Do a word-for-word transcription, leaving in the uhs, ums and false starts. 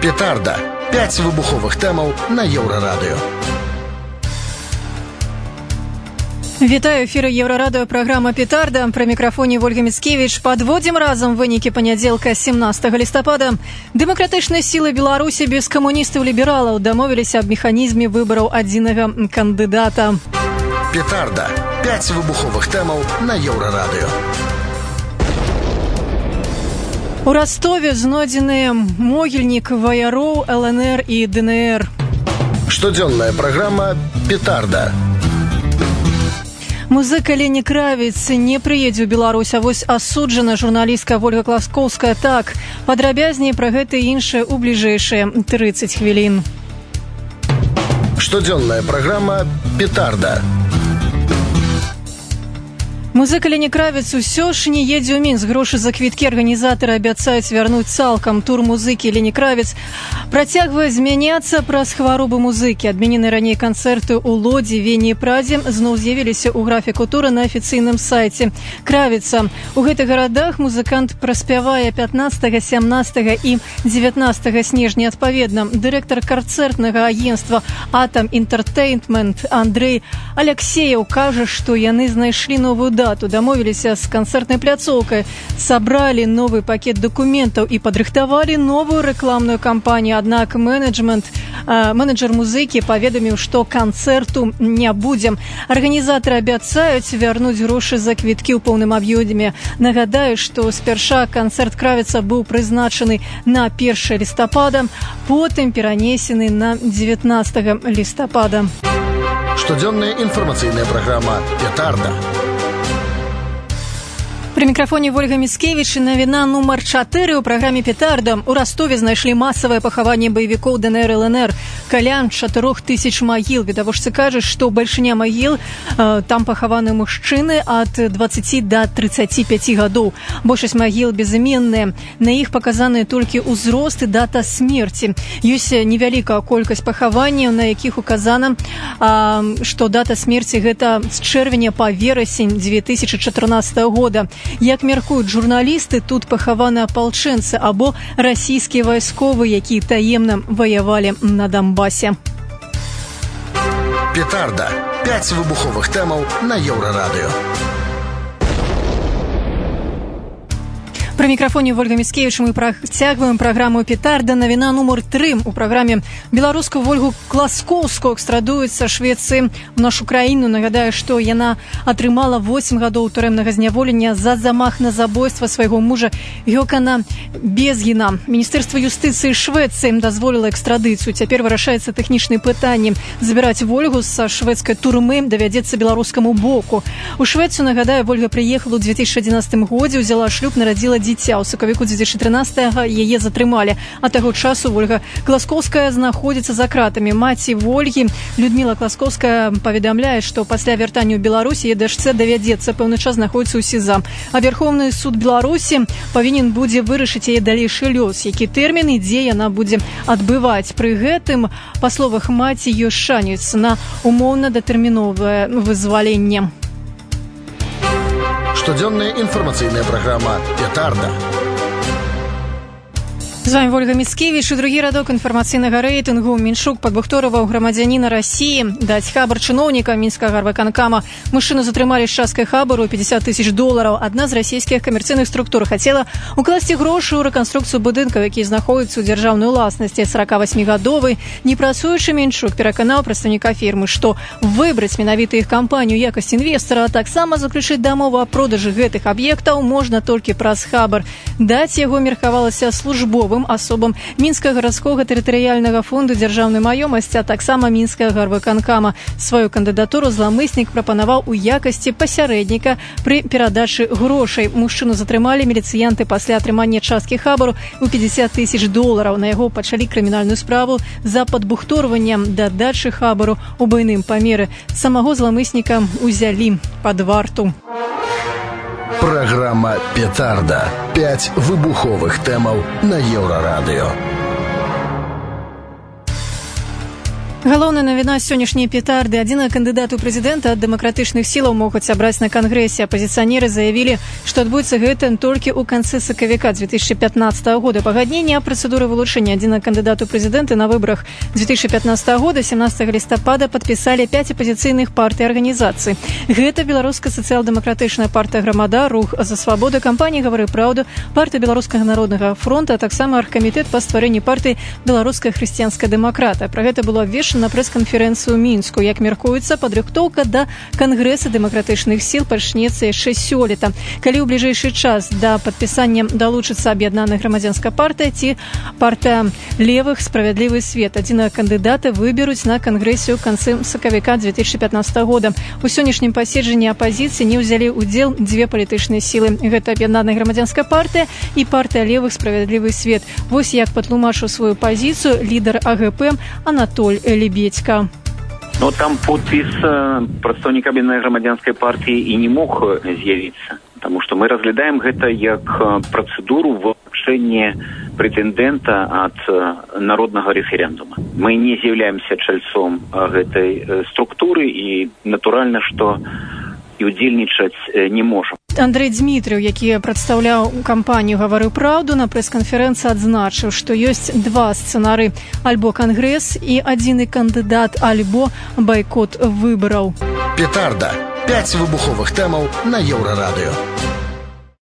Петарда. Пять выбуховых тэмаў на Еўрарадыё. Вітаю, эфіры Еўрарадыё, праграма «Петарда». Пры мікрафоне Вольга Міцкевіч. Падводзім разам вынікі панядзелка сямнадцатага лістапада. Дэмакратычныя сілы Беларусі без камуністаў-лібералаў дамовіліся аб механізме выбараў адзінага кандыдата. Петарда. Пять выбуховых тэмаў на Еўрарадыё. У Ростове знойдзены могільнік ваяроў эл эн эр і дэ эн эр. Штодзённая праграма «Петарда». Музыка Лені Кравіц не прыедзе ў Беларусь, а вось асуджана журналістка Вольга Класкоўская. Так, падрабязней пра гэта і іншае ў бліжэйшыя трыццаць хвілін. Штодзённая праграма «Петарда». Музыка Лені Кравіц усё ж не едзе ў Мінск. Грошы за квіткі арганізатары абяцаюць вярнуць цалкам. Тур музыкі Лені Кравіц працягвае змяняцца праз хваробы музыкі. Адменены раней канцэрты ў Лодзі, Вені і Прадзе зноў з'явіліся ў графіку тура на афіцыйным сайце Кравіца. У гэтых гарадах музыкант праспявае пятнаццатага, сямнаццатага і дзевятнаццатага снежня адпаведна. Дырэктар канцэртнага агенцтва «Атам Інтэртэйнмент» Андрэй Аляксеяў кажа, што яны знайшлі новую дату, дамовіліся з канцэртнай пляцоўкай, сабралі новы пакет дакументаў і падрыхтавалі новую рэкламную кампанію. Аднак менеджмент, э, менеджер музыкі паведаміў, што канцэрту не будзе. Арганізатары абяцаюць вярнуць грошы за квіткі ў поўным аб'ёме. Нагадаю, што спярша канцэрт Кравіца быў прызначаны на першае лістапада, потым перанесены на дзевятнаццатага лістапада. Штодзённая інфармацыйная праграма «Петарда». Пры мікрафоне Вольга Міцкевіч. Навіна нумар чатыры ў праграме «Петарда». У Ростове знайшлі масавае пахаванне баевікоў дэ эн эр эл эн эр. Каля чатырох тысяч магіл. Відавочцы кажуць, што бальшыня магіл, э, там пахаваны мужчыны ад дваццаці да трыццаці пяці гадоў. Большасць магіл безыменныя. На іх паказаны толькі ўзрост і дата смерці. Ёсць невялікая колькасць пахаванняў, на якіх указана, э, што дата смерці гэта з чэрвеня па верасень дзве тысячы чатырнаццатага года. Як мяркуюць журналісты, тут пахаваны апалчэнцы або расійскія вайсковыя, якія таемна ваявалі на Донбасе. Петарда. Пять выбуховых тэмаў на Еўрарадыё. Пры мікрафоне Вольга Міцкевіч. Мы працягваем праграму «Петарда». Навіна нумар тры ў праграме. Беларускую Вольгу Класкоўскую экстрадуюць са Швецыі ў нашу краіну. Нагадаю, што яна атрымала восем гадоў турэмнага зняволення за замах на забойства свайго мужа Гёкана Безгіна. Міністэрства юстыцыі Швецыі дазволіла экстрадыцыю. Цяпер вырашаецца тэхнічнае пытанне. Забіраць Вольгу са шведскай турмы давядзецца беларускаму боку. У Швецыю, нагадаю, Вольга прыехала ў дзве тысячы адзінаццатым годзе, узяла шлюб, нарадзіла дзіця. У сакавіку дзве тысячы трынаццатага яе затрымалі. А таго часу Вольга Класкоўская знаходзіцца за кратамі. Маці Вольгі Людміла Класкоўская паведамляе, што пасля вяртання ў Беларусі яе дачцэ давядзецца пэўны час знаходзіцца ў СІЗА. А Верховны суд Беларусі павінен будзе вырашыць яе далейшы лёс, які тэрмін і дзе яна будзе адбываць. Пры гэтым, па словах маці, ёсць шанец на умоўна-датэрміновае вызваленне. Штодзённая інфармацыйная праграма «Петарда». З вами Вольга Міцкевіч. І другі радок інфармацыйнага рэйтынгу. Мінчук падбухтораваў грамадзяніна Расіі даць хабар чыноўніка мінскага гарвыканкама. Мужчыну затрымалі з часткай хабару пятьдесят тысяч долараў. Адна з расійскіх камерцыйных структур хацела укласці грошы ў рэканструкцыю будынкаў, які знаходзяцца ў дзяржаўнай уласнасці. сорокавасьмігадовы непрацуючы Мінчук пераканаў прадстаўніка фірмы, што выбраць менавіта іх кампанію якасць інвестара, а таксама заключыць дамову аб продажы гэтых аб'ектаў можна толькі праз хабар. Даць яго меркавалася службовым асобам Мінскага гарадскога тэрытарыяльнага фонду дзяржаўнай маёмасці, а таксама мінскага гарвыканкама. Сваю кандыдатуру зламыснік прапанаваў у якасці пасярэдніка пры перадачы грошай. Мужчыну затрымалі міліцыянты пасля атрымання часткі хабару ў пятьдесят тысяч долараў. На яго пачалі крымінальную справу за падбухторваннем да дачы хабару ў буйным памеры. Самого зламысніка узялі пад варту. Программа «Петарда». Пять выбуховых тэмаў на Еўрарадыё. Галоўная навіна сённяшняй петарды. Адзінага кандыдата ў прэзідэнта ад дэмакратычных сілаў могуць абраць на кангрэсе. Апазіцыянеры заявілі, што адбудзецца гэта толькі ў канцы сакавіка две тысячи пятнадцатого года. Пагадненне аб працэдуры вылучэння адзінага кандыдата ў прэзідэнты на выбарах две тысячи пятнадцатого года семнадцатого лістапада падпісалі пяць апазіцыйных партый і арганізацый. Гэта беларуская сацыял-дэмакратычная партыя «Грамада», рух за свабоду, кампанія «Гавары праўду», партыя беларускага народнага фронта, а таксама аргкамітэт па стварэнні партыі «Беларуская хрысціянская дэмакрата». Пра гэта было абвешчана на прэс-канферэнцыю ў Мінску. Як мяркуецца, падрыхтоўка да кангрэса дэмакратычных сіл пачнецца яшчэ сёлета. Калі ў бліжэйшы час да падпісання далучыцца аб'яднаная грамадзянская партыя ці партыя левых «Справядлівы свет», адзінага кандыдата выберуць на кангрэсе ў канцы сакавіка две тысячи пятнадцатого года. У сённяшнім паседжанні апазіцыі не ўзялі ўдзел дзве палітычныя сілы. Гэта аб'яднаная грамадзянская партыя і партыя левых «Справядлівы свет». Вось як патлумачыў сваю пазіцыю лідар А Гэ Пэ Анатоль Лебедька. Ну, там подпіс прадстаўніка аб'яднанай грамадзянскай партыі і не мог з'явіцца, таму што мы разглядаем гэта як працэдуру вылучэння прэтэндэнта ад народнага рэферэндума. Мы не з'яўляемся чальцом гэтай структуры і, натуральна, што і удзельнічаць не можам. Андрэй Дзмітрыў, які прадстаўляў кампанію «Гавары праўду», на прэс-канферэнцыі адзначыў, што ёсць два сцэнары: альбо кангрэс і адзіны кандыдат, альбо байкот выбараў. Петарда. Пяць выбуховых тэмаў на Еўрарадыё.